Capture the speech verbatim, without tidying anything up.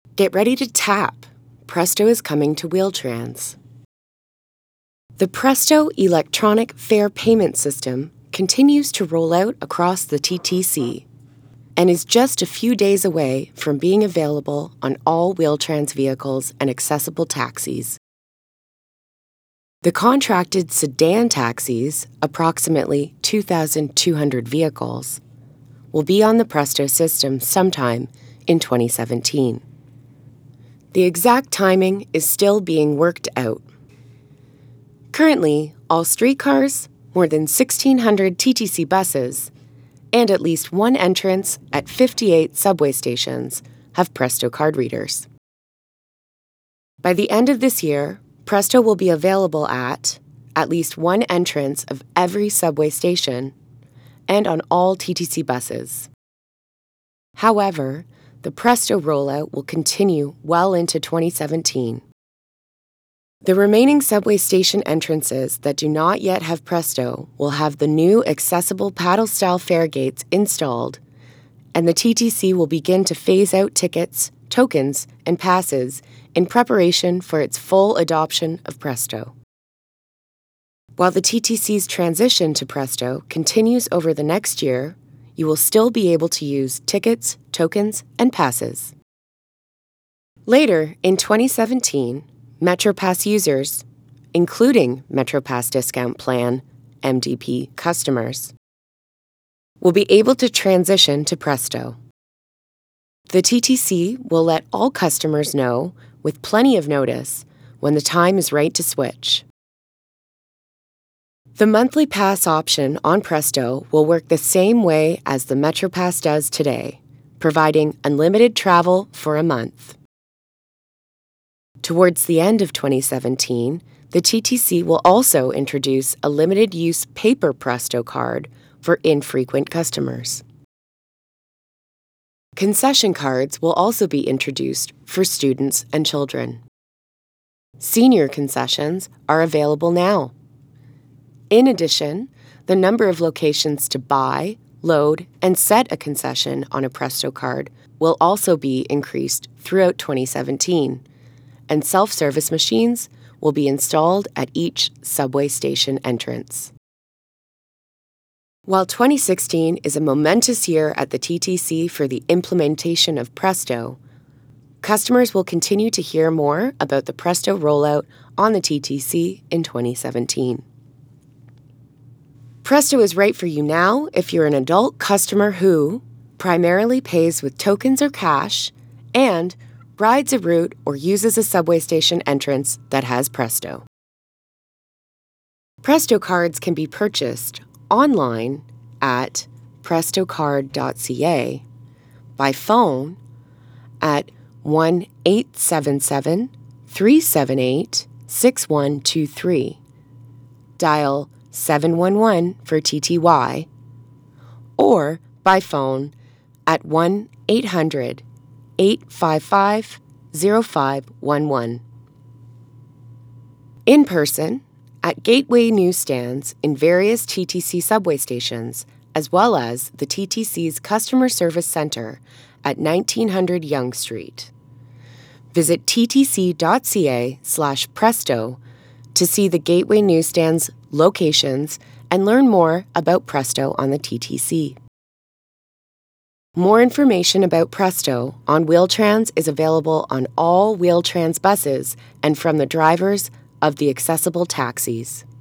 Get ready to tap. Presto is coming to Wheel-Trans. The Presto electronic fare payment system continues to roll out across the T T C and is just a few days away from being available on all Wheel-Trans vehicles and accessible taxis. The contracted sedan taxis, approximately two thousand two hundred vehicles, will be on the Presto system sometime in twenty seventeen. The exact timing is still being worked out. Currently, all streetcars, more than sixteen hundred T T C buses, and at least one entrance at fifty-eight subway stations have Presto card readers. By the end of this year, Presto will be available at at least one entrance of every subway station and on all T T C buses. However, the Presto rollout will continue well into twenty seventeen. The remaining subway station entrances that do not yet have Presto will have the new accessible paddle-style fare gates installed, and the T T C will begin to phase out tickets, tokens, and passes in preparation for its full adoption of Presto. While the T T C's transition to Presto continues over the next year, you will still be able to use tickets, tokens, and passes. Later, in twenty seventeen, MetroPass users, including MetroPass Discount Plan, M D P customers, will be able to transition to Presto. The T T C will let all customers know, with plenty of notice, when the time is right to switch. The monthly pass option on Presto will work the same way as the MetroPass does today, providing unlimited travel for a month. Towards the end of twenty seventeen, the T T C will also introduce a limited-use paper Presto card for infrequent customers. Concession cards will also be introduced for students and children. Senior concessions are available now. In addition, the number of locations to buy, load, and set a concession on a Presto card will also be increased throughout twenty seventeen, and self-service machines will be installed at each subway station entrance. While twenty sixteen is a momentous year at the T T C for the implementation of Presto, customers will continue to hear more about the Presto rollout on the T T C in twenty seventeen. Presto is right for you now if you're an adult customer who primarily pays with tokens or cash and rides a route or uses a subway station entrance that has Presto. Presto cards can be purchased online at presto card dot c a, by phone at one eight seven seven, three seven eight, six one two three, dial seven one one for T T Y, or by phone at one eight hundred, eight five five, zero five one one. In person, at Gateway newsstands in various T T C subway stations, as well as the T T C's Customer Service Center at nineteen hundred Yonge Street. Visit t t c dot c a slash presto to see the Gateway newsstands, locations, and learn more about Presto on the T T C. More information about Presto on Wheel-Trans is available on all Wheel-Trans buses and from the drivers of the accessible taxis.